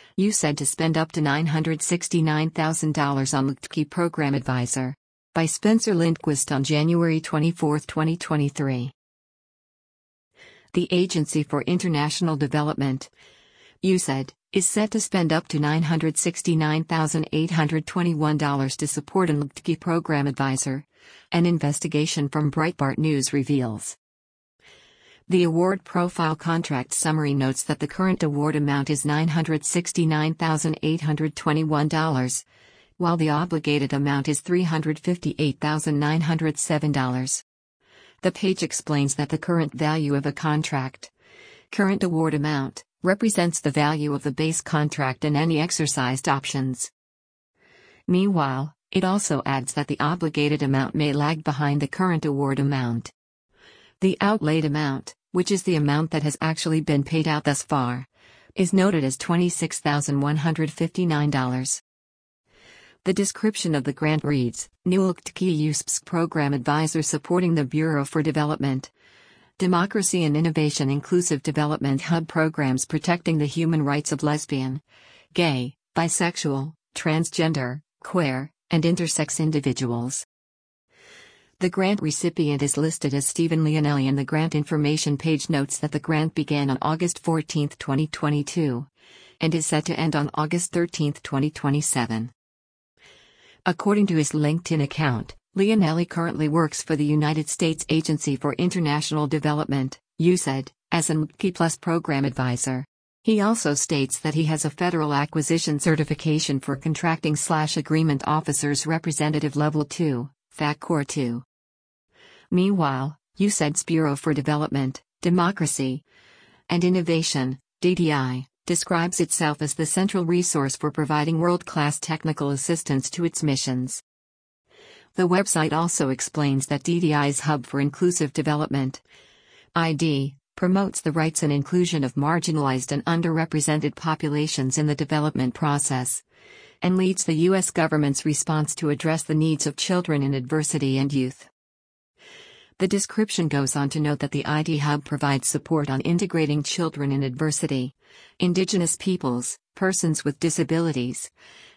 USAID to spend up to $969,000 on LGTB Program Advisor. By Spencer Lindquist on January 24, 2023. The Agency for International Development, USAID, is set to spend up to $969,821 to support an LGTB Program Advisor, an investigation from Breitbart News reveals. The award profile contract summary notes that the current award amount is $969,821, while the obligated amount is $358,907. The page explains that the current value of a contract, current award amount, represents the value of the base contract and any exercised options. Meanwhile, it also adds that the obligated amount may lag behind the current award amount. The outlaid amount, which is the amount that has actually been paid out thus far, is noted as $26,159. The description of the grant reads, New LGTB USPS Program Advisor supporting the Bureau for Development, Democracy and Innovation Inclusive Development Hub programs protecting the human rights of lesbian, gay, bisexual, transgender, queer, and intersex individuals. The grant recipient is listed as Stephen Leonelli, and the grant information page notes that the grant began on August 14, 2022, and is set to end on August 13, 2027. According to his LinkedIn account, Leonelli currently works for the United States Agency for International Development, USAID, as an LGTB+ program advisor. He also states that he has a Federal Acquisition Certification for Contracting/Agreement Officers Representative Level 2, FACOR 2. Meanwhile, USAID's Bureau for Development, Democracy, and Innovation, DDI, describes itself as the central resource for providing world-class technical assistance to its missions. The website also explains that DDI's Hub for Inclusive Development, ID, promotes the rights and inclusion of marginalized and underrepresented populations in the development process, and leads the U.S. government's response to address the needs of children in adversity and youth. The description goes on to note that the ID Hub provides support on integrating children in adversity, Indigenous peoples, persons with disabilities,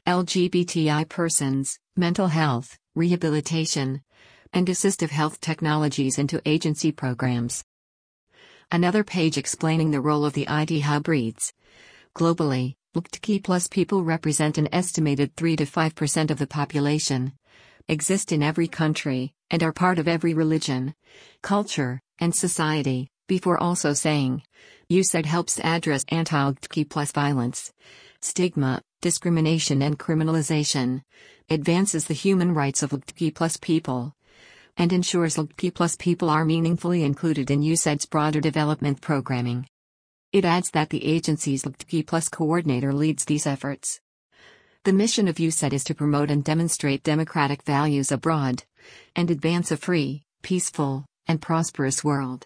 LGBTI persons, mental health, rehabilitation, and assistive health technologies into agency programs. Another page explaining the role of the ID Hub reads, globally, LGBTQ+ people represent an estimated 3 to 5% of the population, exist in every country, and are part of every religion, culture, and society, before also saying, USAID helps address anti-LGBTQ+ violence, stigma, discrimination and criminalization, advances the human rights of LGBTQ+ people, and ensures LGBTQ+ people are meaningfully included in USAID's broader development programming. It adds that the agency's LGBTQ+ coordinator leads these efforts. The mission of USAID is to promote and demonstrate democratic values abroad, and advance a free, peaceful, and prosperous world.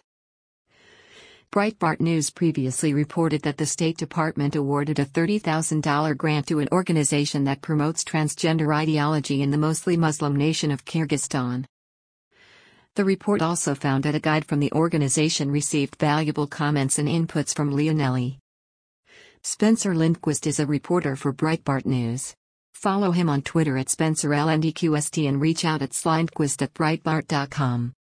Breitbart News previously reported that the State Department awarded a $30,000 grant to an organization that promotes transgender ideology in the mostly Muslim nation of Kyrgyzstan. The report also found that a guide from the organization received valuable comments and inputs from Leonelli. Spencer Lindquist is a reporter for Breitbart News. Follow him on Twitter at SpencerLNDQST and reach out at slindquist@breitbart.com.